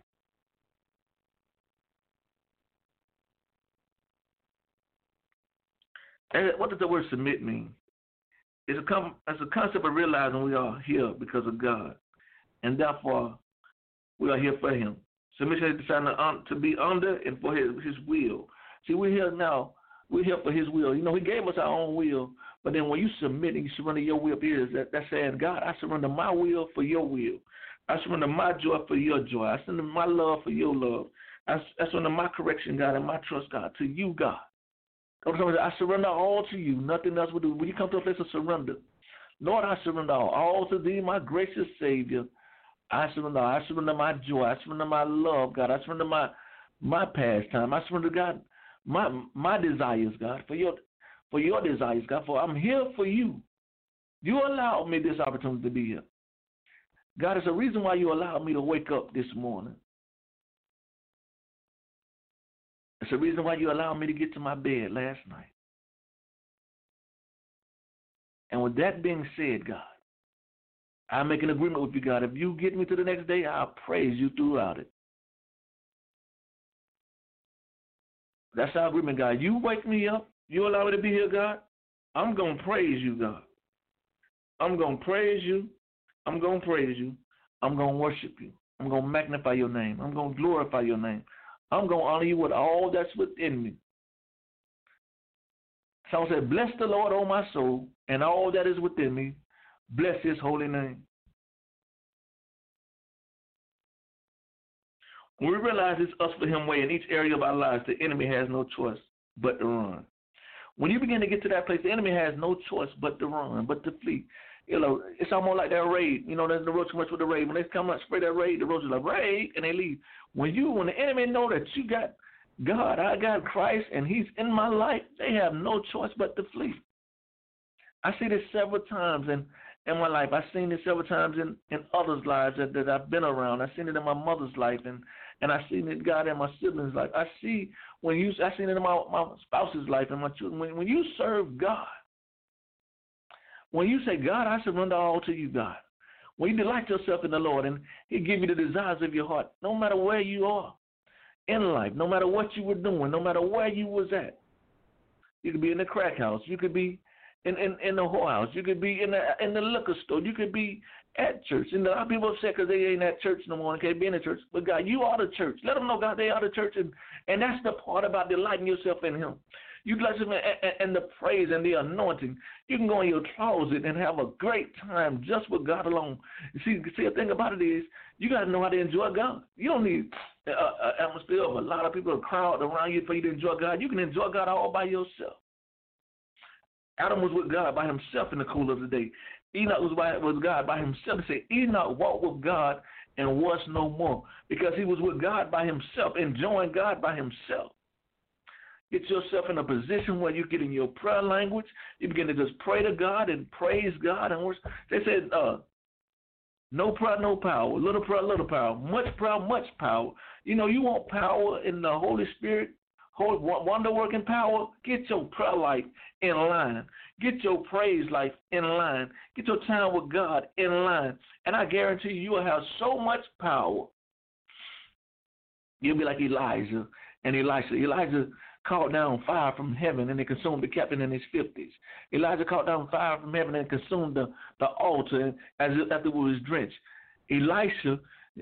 And what does the word submit mean? It's a, com- it's a concept of realizing we are here because of God, and therefore we are here for him. Submission is deciding to, to be under and for his, his will. See, we're here now. We're here for his will. You know, he gave us our own will, but then when you submit and you surrender your will, that, that's saying, God, I surrender my will for your will. I surrender my joy for your joy. I surrender my love for your love. I, I surrender my correction, God, and my trust, God, to you, God. I surrender all to you. Nothing else will do. When you come to a place of surrender, Lord, I surrender all. All to thee, my gracious Savior. I surrender. I surrender my joy. I surrender my love, God. I surrender my my pastime. I surrender, God, my my desires, God, for your for your desires, God. For I'm here for you. You allowed me this opportunity to be here. God, it's a reason why you allowed me to wake up this morning. It's a reason why you allowed me to get to my bed last night. And with that being said, God, I make an agreement with you, God. If you get me to the next day, I'll praise you throughout it. That's our agreement, God. You wake me up. You allow me to be here, God. I'm going to praise you, God. I'm going to praise you. I'm going to praise you. I'm going to worship you. I'm going to magnify your name. I'm going to glorify your name. I'm going to honor you with all that's within me. Psalm said, bless the Lord, O my soul, and all that is within me. Bless his holy name. When we realize it's us for him way in each area of our lives, the enemy has no choice but to run. When you begin to get to that place, the enemy has no choice but to run, but to flee. You know, it's almost like that raid. You know, there's the roach much with the raid. When they come out, spray that raid, the roach is like, raid, and they leave. When you, when the enemy know that you got God, I got Christ, and he's in my life, they have no choice but to flee. I see this several times in, in my life. I've seen this several times in, in others' lives that, that I've been around. I've seen it in my mother's life, and, and I've seen it, God, in my siblings' life. I see when you, I've seen it in my, my spouse's life and my children. When, when you serve God, when you say, God, I surrender all to you, God. When you delight yourself in the Lord and he give you the desires of your heart, no matter where you are in life, no matter what you were doing, no matter where you was at. You could be in the crack house. You could be in, in, in the whorehouse. You could be in the in the liquor store. You could be at church. And a lot of people upset because they ain't at church no more and can't be in the church. But God, you are the church. Let them know, God, they are the church. And, and that's the part about delighting yourself in him. You bless him and the praise and the anointing. You can go in your closet and have a great time just with God alone. You see, see the thing about it is you got to know how to enjoy God. You don't need an atmosphere of a lot of people, a crowd around you for you to enjoy God. You can enjoy God all by yourself. Adam was with God by himself in the cool of the day. Enoch was by, with God by himself. He said Enoch walked with God and was no more because he was with God by himself, enjoying God by himself. Get yourself in a position where you get in your prayer language. You begin to just pray to God and praise God. And they said, uh, no prayer, no power. Little prayer, little power. Much prayer, much power. You know, you want power in the Holy Spirit, wonder-working power. Get your prayer life in line. Get your praise life in line. Get your time with God in line. And I guarantee you, you will have so much power. You'll be like Elijah and Elisha. Elijah called down fire from heaven and it consumed the captain in his fifties. Elijah called down fire from heaven and consumed the, the altar as it, after it was drenched. Elisha,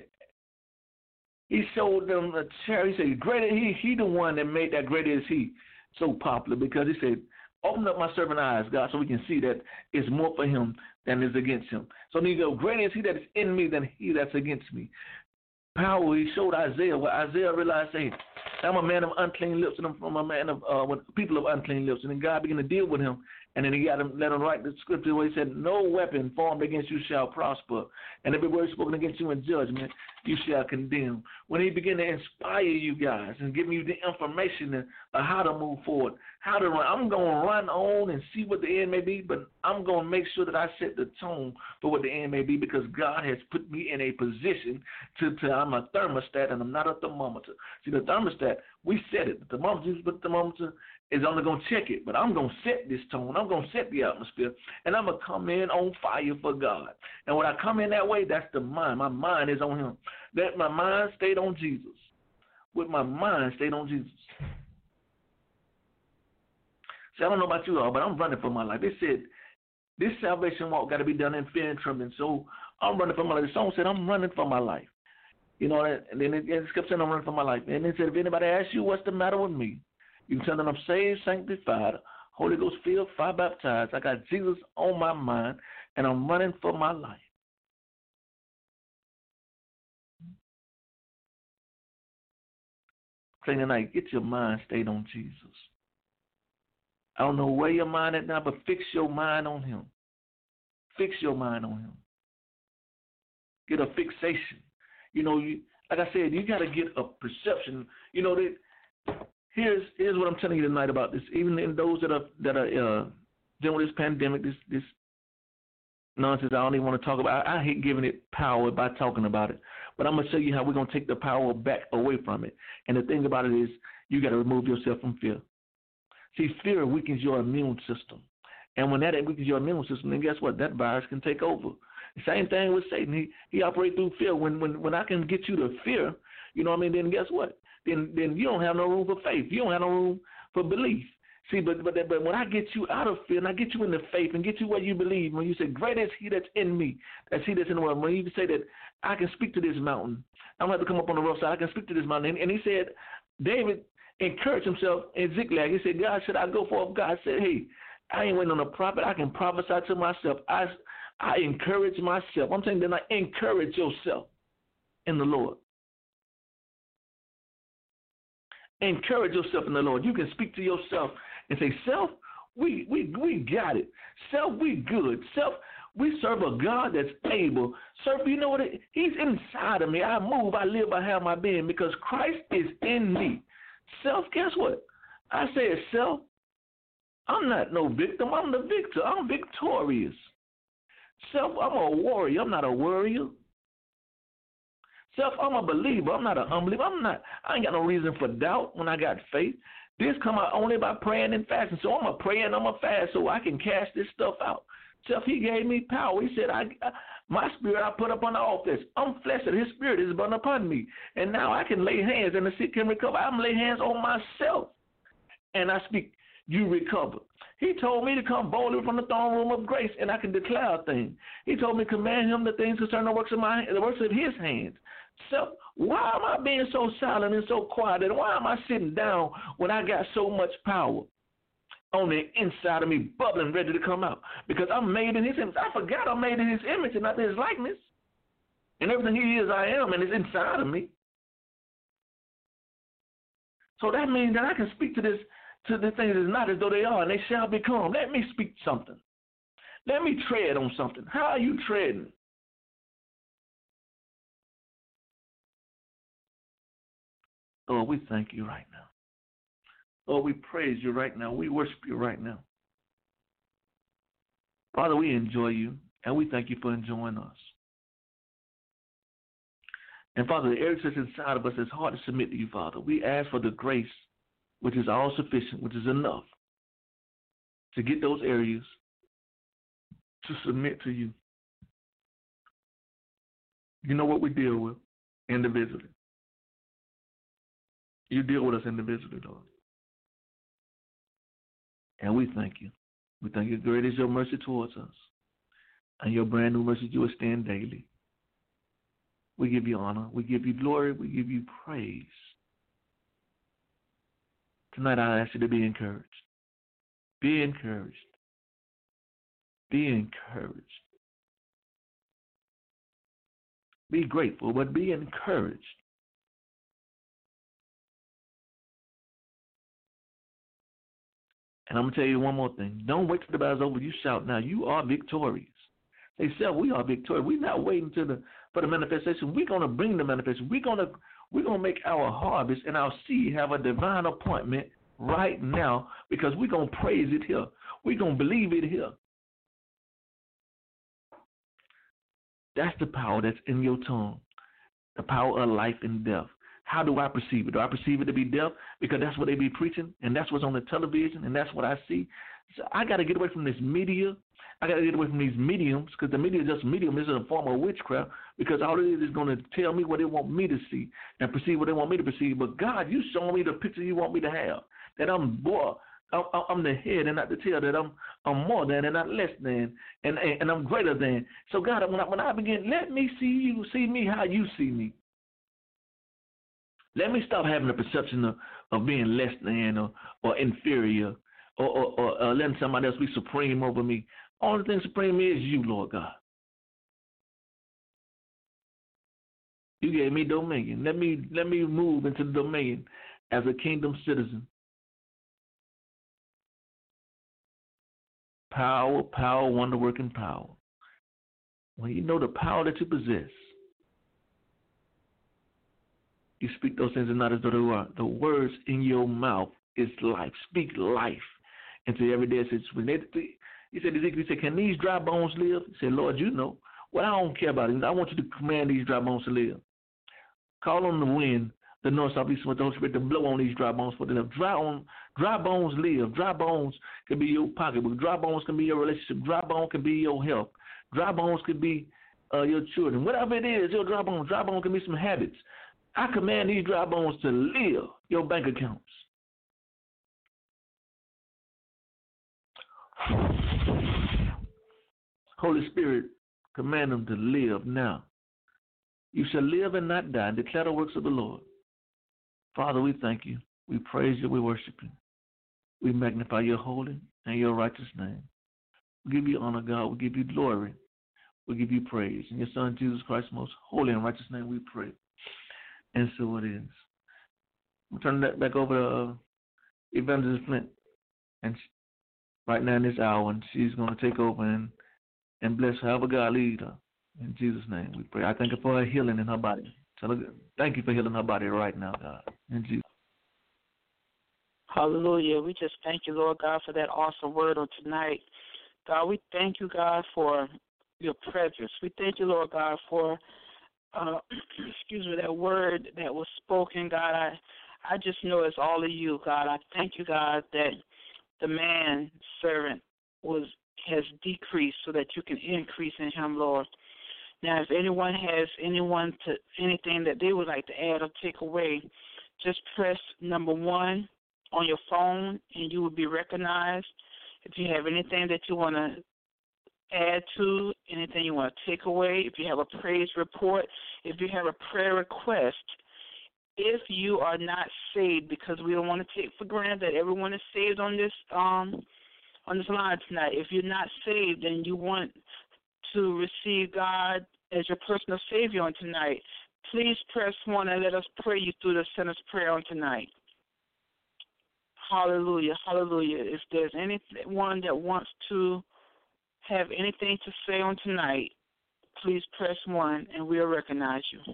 he showed them a chair. He said, greater he, he the one that made that greater is he so popular because he said, open up my servant eyes, God, so we can see that it's more for him than is against him. So he go, greater is he that is in me than he that's against me. Power, he showed Isaiah where Isaiah realized, hey, I'm a man of unclean lips and I'm from a man of uh, with people of unclean lips. And then God began to deal with him. And then he got him, let him write the scripture where he said, no weapon formed against you shall prosper. And every word spoken against you in judgment, you shall condemn. When he began to inspire you guys and give you the information of how to move forward, how to run, I'm going to run on and see what the end may be, but I'm going to make sure that I set the tone for what the end may be because God has put me in a position to, to I'm a thermostat and I'm not a thermometer. See, the thermostat, we set it. The thermometer, but the thermometer is only going to check it, but I'm going to set this tone. I'm going to set the atmosphere, and I'm going to come in on fire for God. And when I come in that way, that's the mind. My mind is on him. That my mind stayed on Jesus. With my mind stayed on Jesus. See, I don't know about you all, but I'm running for my life. They said this salvation walk got to be done in fear and trembling. So I'm running for my life. The song said I'm running for my life. You know, and then it, it kept saying I'm running for my life. And it said if anybody asks you what's the matter with me, you can tell them I'm saved, sanctified, Holy Ghost filled, fire baptized. I got Jesus on my mind, and I'm running for my life. saying tonight, get your mind stayed on Jesus. I don't know where your mind is now, but fix your mind on him. Fix your mind on him. Get a fixation. You know, you, like I said, you got to get a perception. You know, that here's here's what I'm telling you tonight about this. Even in those that are that are uh, dealing with this pandemic, this this nonsense, I don't even want to talk about. I, I hate giving it power by talking about it. But I'm gonna show you how we're gonna take the power back away from it. And the thing about it is, you got to remove yourself from fear. See, fear weakens your immune system. And when that weakens your immune system, then guess what? That virus can take over. The same thing with Satan. He he operates through fear. When when when I can get you to fear, you know what I mean, then guess what? Then then you don't have no room for faith. You don't have no room for belief. See, but but but when I get you out of fear and I get you into faith and get you where you believe, when you say, great is he that's in me, that's he that's in the world, when you say that I can speak to this mountain, I don't have to come up on the rough side, I can speak to this mountain. And, and he said, David encouraged himself in Ziklag. He said, God, should I go for it? God said, hey, I ain't waiting on a prophet. I can prophesy to myself. I, I encourage myself. I'm saying that I encourage yourself in the Lord. Encourage yourself in the Lord. You can speak to yourself and say, self, we we we got it. Self, we good. Self, we serve a God that's able. Self, you know what? It, he's inside of me. I move, I live, I have my being because Christ is in me. Self, guess what? I said, self, I'm not no victim. I'm the victor. I'm victorious. Self, I'm a warrior. I'm not a worrier. Self, I'm a believer. I'm not an unbeliever. I'm not. I ain't got no reason for doubt when I got faith. This come out only by praying and fasting. So I'm a pray and I'm a fast so I can cast this stuff out. Self, he gave me power. He said, I, I my spirit I put up on the office. I'm flesh and his spirit is born upon me. And now I can lay hands and the sick can recover. I'm lay hands on myself. And I speak, you recover. He told me to come boldly from the throne room of grace, and I can declare a thing. He told me to command him the things concerning the works of my the works of his hands. So why am I being so silent and so quiet? And why am I sitting down when I got so much power on the inside of me, bubbling, ready to come out? Because I'm made in his image. I forgot I'm made in his image and not in his likeness. And everything he is, I am, and it's inside of me. So that means that I can speak to this, to the things that is not as though they are, and they shall become. Let me speak something. Let me tread on something. How are you treading? Lord, we thank you right now. Lord, we praise you right now. We worship you right now. Father, we enjoy you, and we thank you for enjoying us. And Father, the areas that's inside of us is hard to submit to you, Father. We ask for the grace, which is all sufficient, which is enough, to get those areas to submit to you. You know what we deal with individually. You deal with us individually, Lord. And we thank you. We thank you. Great is your mercy towards us. And your brand new mercy you extend daily. We give you honor. We give you glory. We give you praise. Tonight I ask you to be encouraged. Be encouraged. Be encouraged. Be grateful, but be encouraged. And I'm going to tell you one more thing. Don't wait till the battle's over. You shout now. You are victorious. They said we are victorious. We're not waiting to the, for the manifestation. We're going to bring the manifestation. We're going to we're going to make our harvest and our seed have a divine appointment right now because we're going to praise it here. We're going to believe it here. That's the power that's in your tongue, the power of life and death. How do I perceive it? Do I perceive it to be death? Because that's what they be preaching, and that's what's on the television, and that's what I see. So I got to get away from this media. I got to get away from these mediums, because the media is just a medium. It's a form of witchcraft, because all it is is going to tell me what they want me to see and perceive what they want me to perceive. But God, you showing me the picture you want me to have, that I'm boy, I'm, I'm the head and not the tail, that I'm I'm more than and not less than, and, and, and I'm greater than. So God, when I, when I begin, let me see you, see me how you see me. Let me stop having the perception of, of being less than or, or inferior or, or, or uh, letting somebody else be supreme over me. Only thing supreme is you, Lord God. You gave me dominion. Let me let me move into the dominion as a kingdom citizen. Power, power, wonder-working power. When you know the power that you possess, you speak those things and not as though they are. The words in your mouth is life. Speak life into everyday situation. He said, Ezekiel, he said, can these dry bones live? He said, Lord, you know. Well, I don't care about it. I want you to command these dry bones to live. Call on the wind, the north, south, east, west, the Holy Spirit to blow on these dry bones for them. Dry, on, dry bones live. Dry bones can be your pocketbook. Dry bones can be your relationship. Dry bones can be your health. Dry bones can be uh, your children. Whatever it is, your dry bones. Dry bones can be some habits. I command these dry bones to live your bank accounts. Holy Spirit, command them to live now. You shall live and not die, and declare the works of the Lord. Father, we thank you. We praise you. We worship you. We magnify your holy and your righteous name. We give you honor, God. We give you glory. We give you praise. In your Son, Jesus Christ's most holy and righteous name, we pray. And so it is. I'm turning that back over to uh, Evangelist Flint. And she, right now in this hour, and she's going to take over and, and bless however God lead her. In Jesus' name, we pray. I thank you for her healing in her body. Tell her, thank you for healing her body right now, God. In Jesus. Hallelujah. We just thank you, Lord God, for that awesome word on tonight. God, we thank you, God, for your presence. We thank you, Lord God, for uh, excuse me, that word that was spoken, God. I, I just know it's all of you, God. I thank you, God, that the man servant was has decreased so that you can increase in him, Lord. Now, if anyone has anyone to anything that they would like to add or take away, just press number one on your phone, and you will be recognized. If you have anything that you want to add to, anything you want to take away, if you have a praise report, if you have a prayer request, if you are not saved, because we don't want to take for granted that everyone is saved on this um on this line tonight. If you're not saved and you want to receive God as your personal Savior on tonight, please press one and let us pray you through the sinner's prayer on tonight. Hallelujah, hallelujah. If there's anyone that wants to have anything to say on tonight, please press one and we'll recognize you.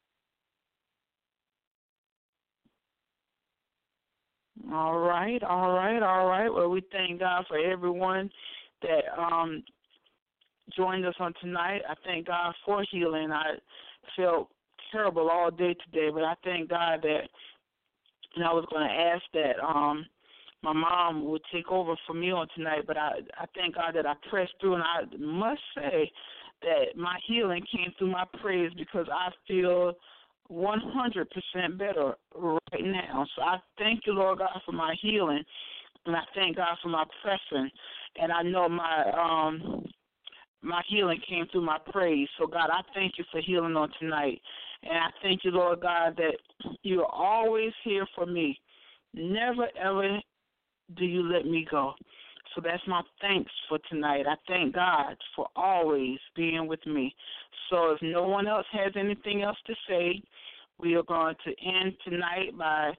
All right, all right, all right. Well, we thank God for everyone that um, joined us on tonight. I thank God for healing. I felt terrible all day today, but I thank God that, and I was going to ask that um, my mom would take over for me on tonight, but I, I thank God that I pressed through, and I must say that my healing came through my praise because I feel one hundred percent better right now. So I thank you, Lord God, for my healing, and I thank God for my pressing, and I know my um, my healing came through my praise. So, God, I thank you for healing on tonight, and I thank you, Lord God, that you're always here for me. Never, ever do you let me go. So that's my thanks for tonight. I thank God for always being with me. So if no one else has anything else to say, we are going to end tonight by,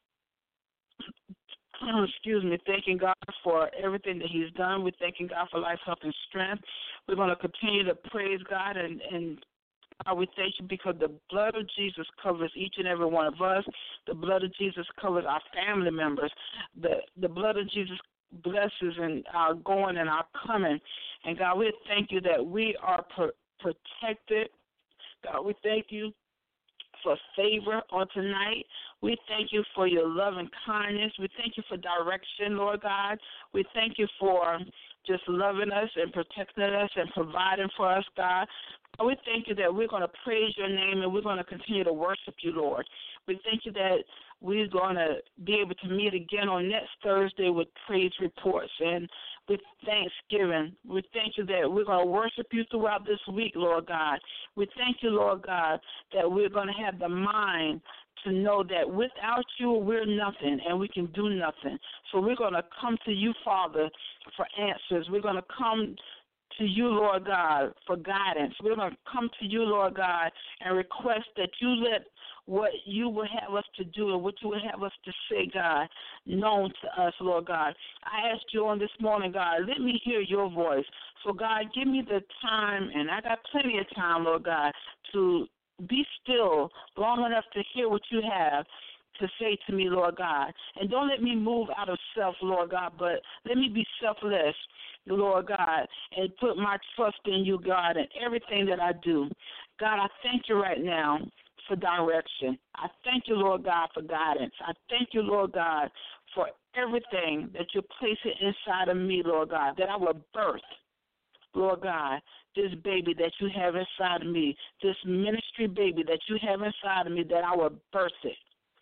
excuse me, thanking God for everything that he's done. We're thanking God for life, health, and strength. We're going to continue to praise God, and, and God, we thank you because the blood of Jesus covers each and every one of us. The blood of Jesus covers our family members. The, the blood of Jesus blesses in our going and our coming. And God, we thank you that we are pro- protected. God, we thank you for favor on tonight. We thank you for your love and kindness. We thank you for direction, Lord God. We thank you for just loving us and protecting us and providing for us, God. We thank you that we're going to praise your name and we're going to continue to worship you, Lord. We thank you that we're going to be able to meet again on next Thursday with praise reports and with thanksgiving. We thank you that we're going to worship you throughout this week, Lord God. We thank you, Lord God, that we're going to have the mind to know that without you, we're nothing and we can do nothing. So we're going to come to you, Father, for answers. We're going to come to you, Lord God, for guidance. We're going to come to you, Lord God, and request that you let what you will have us to do and what you will have us to say, God, known to us, Lord God. I asked you on this morning, God, let me hear your voice. So, God, give me the time, and I got plenty of time, Lord God, to be still long enough to hear what you have to say to me, Lord God. And don't let me move out of self, Lord God, but let me be selfless, Lord God, and put my trust in you, God, in everything that I do. God, I thank you right now for direction. I thank you, Lord God, for guidance. I thank you, Lord God, for everything that you're placing inside of me, Lord God, that I will birth, Lord God, this baby that you have inside of me, this ministry baby that you have inside of me, that I will birth it.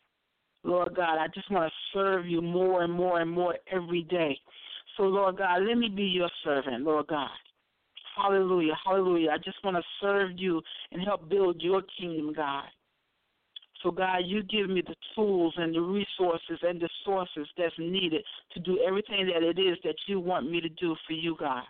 Lord God, I just want to serve you more and more and more every day. So, Lord God, let me be your servant, Lord God. Hallelujah, hallelujah. I just want to serve you and help build your kingdom, God. So, God, you give me the tools and the resources and the sources that's needed to do everything that it is that you want me to do for you, God.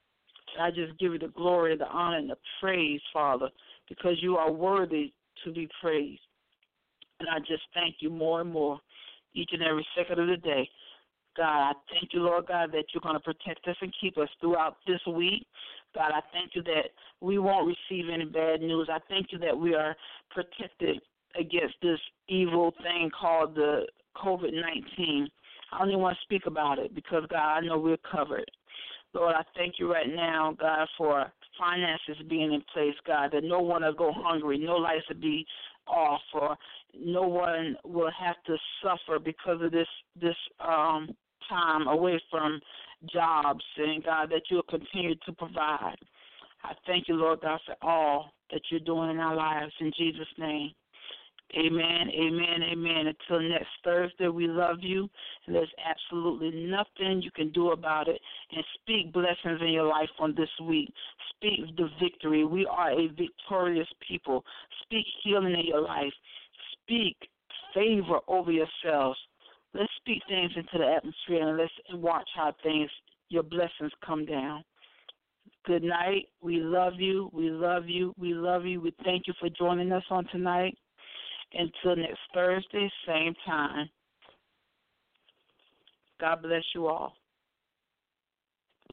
I just give you the glory, the honor, and the praise, Father, because you are worthy to be praised. And I just thank you more and more each and every second of the day. God, I thank you, Lord God, that you're going to protect us and keep us throughout this week. God, I thank you that we won't receive any bad news. I thank you that we are protected against this evil thing called the COVID nineteen. I don't even want to speak about it because, God, I know we're covered. Lord, I thank you right now, God, for finances being in place, God, that no one will go hungry, no lights will be off, or no one will have to suffer because of this this um, time away from jobs, and, God, that you'll continue to provide. I thank you, Lord God, for all that you're doing in our lives. In Jesus' name, amen, amen, amen. Until next Thursday, we love you, and there's absolutely nothing you can do about it. And speak blessings in your life on this week. Speak the victory. We are a victorious people. Speak healing in your life. Speak favor over yourselves. Let's speak things into the atmosphere, and let's watch how things, your blessings come down. Good night. We love you. We love you. We love you. We thank you for joining us on tonight. Until next Thursday, same time. God bless you all.